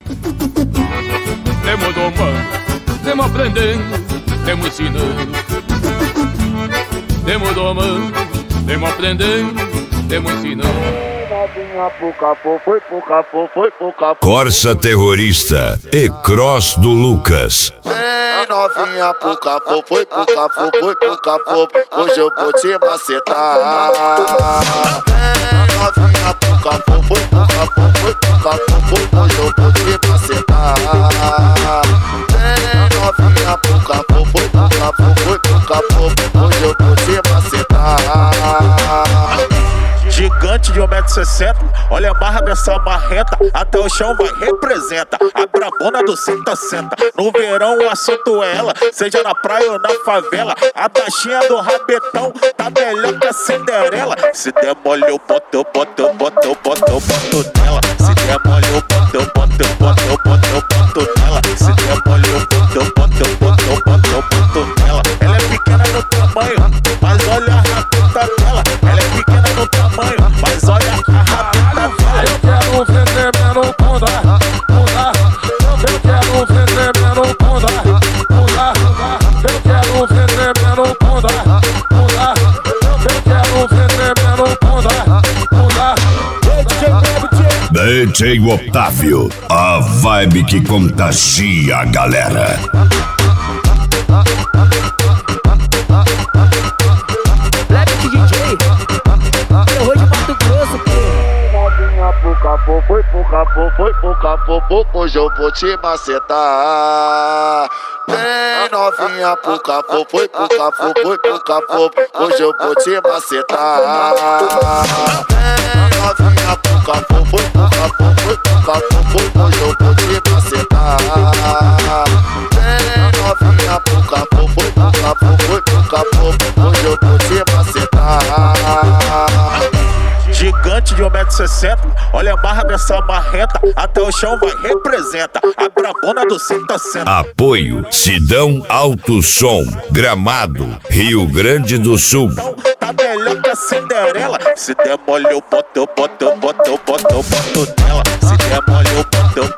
Temos domando, temos aprendendo, temos ensinando. Temos domando, temos aprendendo, temos ensinando. Corsa Terrorista e Cross do Lucas. Vem novinha pro capô, foi pro capô, foi pro capô. Hoje eu vou te macetar. Vem novinha pro capô, foi pro capô, foi pro capô. Hoje eu vou te macetar. Vem novinha pro capô, foi pro capô, foi pro capô. Hoje eu vou te macetar. Gigante de 1,60 m, olha a barra dessa marreta, até o chão vai, representa a brabona do senta-senta. No verão o assunto é ela, seja na praia ou na favela. A baixinha do rabetão tá melhor que a Cinderela. Se der mole eu boto, eu boto, eu boto, eu boto, eu boto nela. Se der mole eu boto, eu boto, eu boto, eu boto, eu boto nela. Se der mole eu boto, eu boto, eu boto, eu boto, eu boto nela. Ela é pequena no tamanho, mas olha a rabeta dela. Ela é pequena no tamanho, mas olha a rabeta dela. Eu quero ver tremendo bunda, bunda. Eu quero ver tremendo bunda, bunda. Eu quero ver tremendo bunda, bunda. Eu quero ver tremendo bunda, bunda. DJ Otávio, a vibe que contagia a galera. Foi pro capô, foi pro capô, hoje eu vou te macetar. Vem novinha pro capô, foi pro capô, foi pro capô, hoje eu vou te macetar. Vem novinha pro capô, foi pro capô, foi pro capô, hoje eu vou te macetar. Vem novinha pro capô, foi pro capô, foi pro capô, hoje eu vou te macetar. Gigante de 1,60 m, olha a barra dessa marreta, até o chão vai, representa a brabona do senta-senta. Apoio Sidão Alto Som, Gramado, Rio Grande do Sul. Tá melhor que a Cinderela. Se der mole eu boto, eu boto, eu boto, eu boto, eu boto nela. Se der mole eu boto, eu